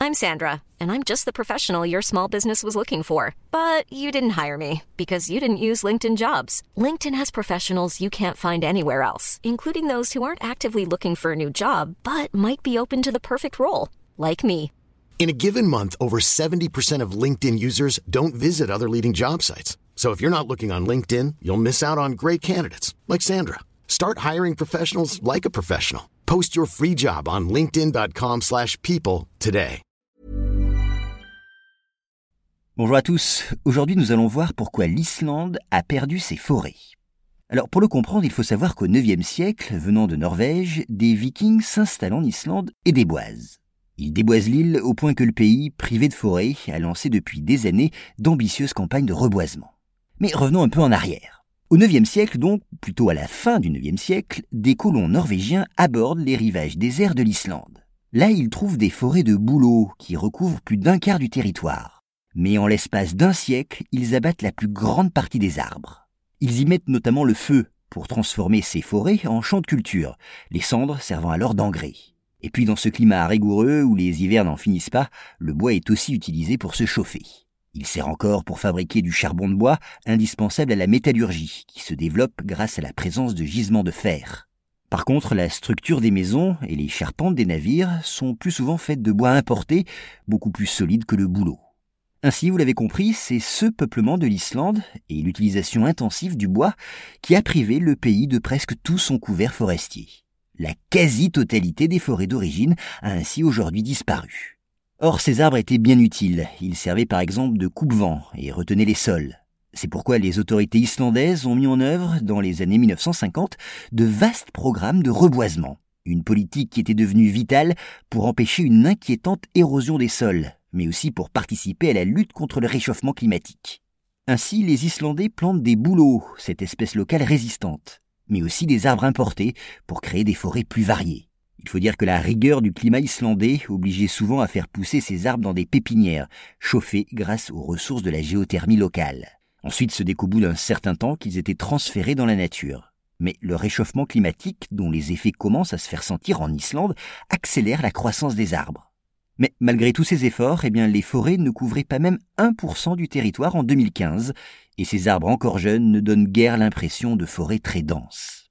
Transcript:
I'm Sandra, and I'm just the professional your small business was looking for. But you didn't hire me because you didn't use LinkedIn Jobs. LinkedIn has professionals you can't find anywhere else, including those who aren't actively looking for a new job, but might be open to the perfect role, like me. In a given month, over 70% of LinkedIn users don't visit other leading job sites. So if you're not looking on LinkedIn, you'll miss out on great candidates like Sandra. Start hiring professionals like a professional. Post your free job on linkedin.com/people today. Bonjour à tous. Aujourd'hui, nous allons voir pourquoi l'Islande a perdu ses forêts. Alors, pour le comprendre, il faut savoir qu'au IXe siècle, venant de Norvège, des Vikings s'installent en Islande et déboisent. Ils déboisent l'île au point que le pays, privé de forêt, a lancé depuis des années d'ambitieuses campagnes de reboisement. Mais revenons un peu en arrière. Au IXe siècle, donc, plutôt à la fin du IXe siècle, des colons norvégiens abordent les rivages déserts de l'Islande. Là, ils trouvent des forêts de bouleaux qui recouvrent plus d'un quart du territoire. Mais en l'espace d'un siècle, ils abattent la plus grande partie des arbres. Ils y mettent notamment le feu pour transformer ces forêts en champs de culture, les cendres servant alors d'engrais. Et puis dans ce climat rigoureux où les hivers n'en finissent pas, le bois est aussi utilisé pour se chauffer. Il sert encore pour fabriquer du charbon de bois, indispensable à la métallurgie, qui se développe grâce à la présence de gisements de fer. Par contre, la structure des maisons et les charpentes des navires sont plus souvent faites de bois importé, beaucoup plus solide que le bouleau. Ainsi, vous l'avez compris, c'est ce peuplement de l'Islande et l'utilisation intensive du bois qui a privé le pays de presque tout son couvert forestier. La quasi-totalité des forêts d'origine a ainsi aujourd'hui disparu. Or, ces arbres étaient bien utiles. Ils servaient par exemple de coupe-vent et retenaient les sols. C'est pourquoi les autorités islandaises ont mis en œuvre, dans les années 1950, de vastes programmes de reboisement. Une politique qui était devenue vitale pour empêcher une inquiétante érosion des sols, mais aussi pour participer à la lutte contre le réchauffement climatique. Ainsi, les Islandais plantent des bouleaux, cette espèce locale résistante, mais aussi des arbres importés pour créer des forêts plus variées. Il faut dire que la rigueur du climat islandais obligeait souvent à faire pousser ces arbres dans des pépinières, chauffées grâce aux ressources de la géothermie locale. Ensuite, ce n'est qu'au bout d'un certain temps qu'ils étaient transférés dans la nature. Mais le réchauffement climatique, dont les effets commencent à se faire sentir en Islande, accélère la croissance des arbres. Mais malgré tous ces efforts, les forêts ne couvraient pas même 1% du territoire en 2015, et ces arbres encore jeunes ne donnent guère l'impression de forêts très denses.